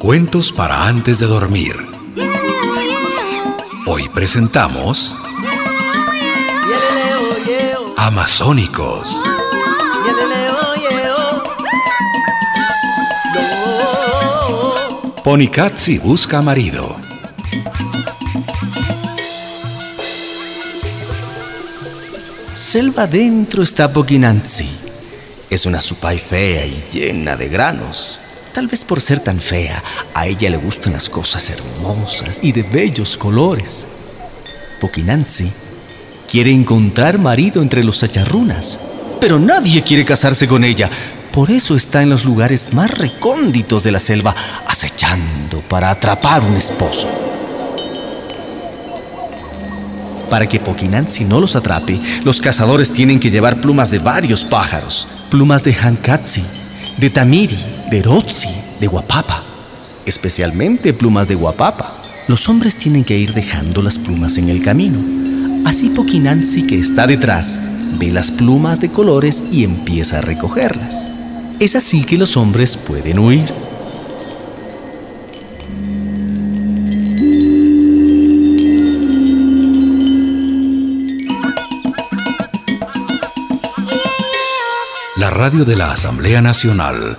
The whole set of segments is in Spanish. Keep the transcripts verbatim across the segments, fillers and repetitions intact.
Cuentos para antes de dormir. Hoy presentamos Amazónicos. Ponikatsi busca marido. Selva adentro está Pokinantsi. Es una supay fea y llena de granos. Tal vez por ser tan fea, a ella le gustan las cosas hermosas y de bellos colores. Pokinantsi quiere encontrar marido entre los chacharrunas, pero nadie quiere casarse con ella. Por eso está en los lugares más recónditos de la selva, acechando para atrapar un esposo. Para que Pokinantsi no los atrape, los cazadores tienen que llevar plumas de varios pájaros. Plumas de Hankatsi, de Tamiri, de Rotsi, de Guapapa. Especialmente plumas de Guapapa. Los hombres tienen que ir dejando las plumas en el camino. Así Pokinantsi, que está detrás, ve las plumas de colores y empieza a recogerlas. Es así que los hombres pueden huir. La radio de la Asamblea Nacional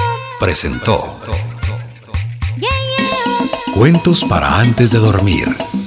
presentó Cuentos para antes de dormir.